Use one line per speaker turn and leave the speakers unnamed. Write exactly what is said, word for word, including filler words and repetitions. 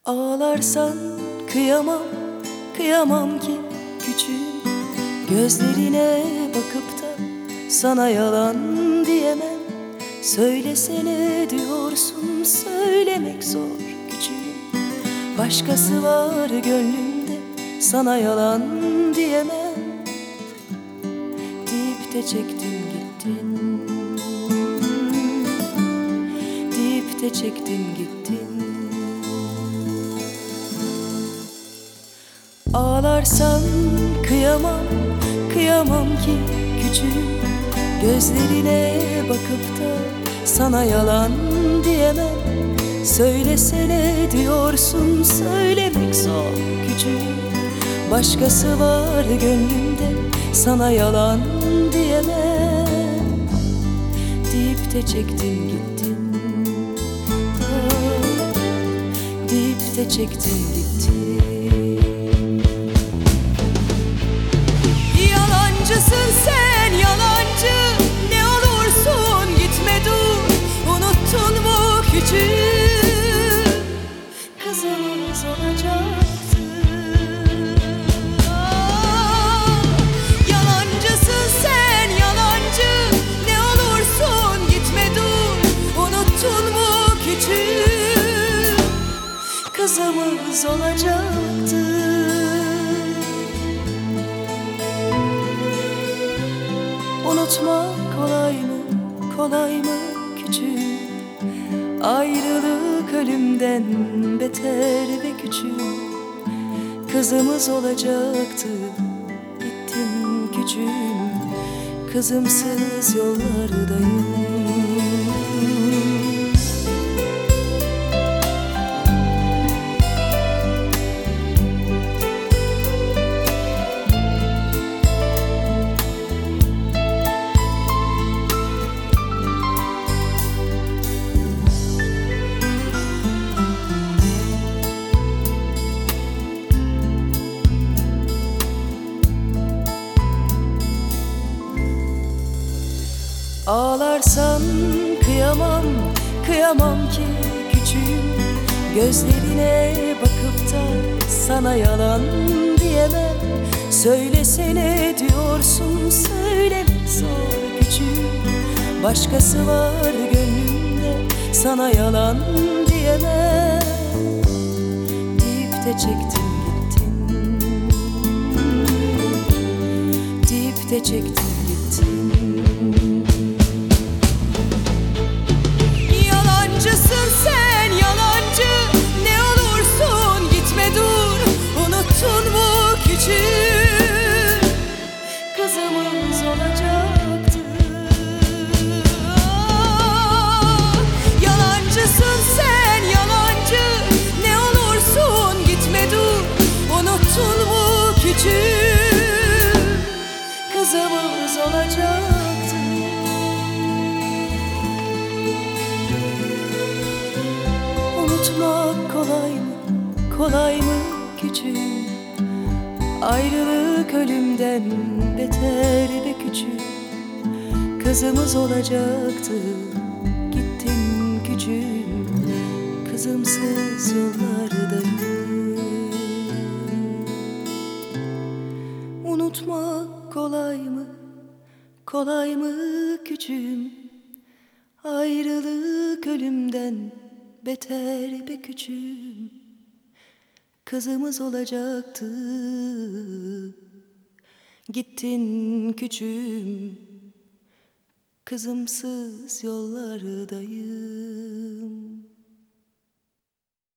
Ağlarsan kıyamam, kıyamam ki küçüğüm. Gözlerine bakıp da sana yalan diyemem. Söylesene diyorsun, söylemek zor küçüğüm. Başkası var gönlümde, sana yalan diyemem. Deyip de çektin gittin, deyip de çektin gittin. Ağlarsan kıyamam, kıyamam ki küçüğüm. Gözlerine bakıp da sana yalan diyemem. Söylesene diyorsun, söylemek zor küçüğüm. Başkası var gönlümde, sana yalan diyemem. Deyip de çektin gittin, ah, deyip de çektin gittin.
Yalancısın sen, yalancı. Ne olursun gitme dur. Unuttun mu küçüğüm?
Kızımız olacaktı.
Ah, yalancısın sen, yalancı. Ne olursun gitme dur. Unuttun mu küçüğüm?
Kızımız olacaktı. Unutmak kolay mı, kolay mı küçüğüm? Ayrılık ölümden beter ve küçüğüm. Kızımız olacaktı, gittin küçüğüm. Kızımsız yollardayım. Ağlarsan kıyamam, kıyamam ki küçüğüm. Gözlerine bakıp da sana yalan diyemem. Söylesene diyorsun, söylemek zor küçüğüm. Başkası var gönlümde, sana yalan diyemem. Deyip de çektin gittin, deyip de çektin gittin.
Yalancısın sen, yalancı. Ne olursun gitme dur. Unuttun mu küçüğüm?
Kızımız olacaktı.
Ah, yalancısın sen, yalancı. Ne olursun gitme dur. Unuttun mu küçüğüm?
Kızımız olacaktı. Unutmak kolay mı, kolay mı küçüğüm? Ayrılık ölümden beter be küçüğüm. Kızımız olacaktı, gittin küçüğüm. Kızımsız yollardayım. Unutmak kolay mı, kolay mı küçüğüm? Ayrılık ölümden beter be küçüğüm. Kızımız olacaktı, gittin küçüğüm. Kızımsız yollardayım.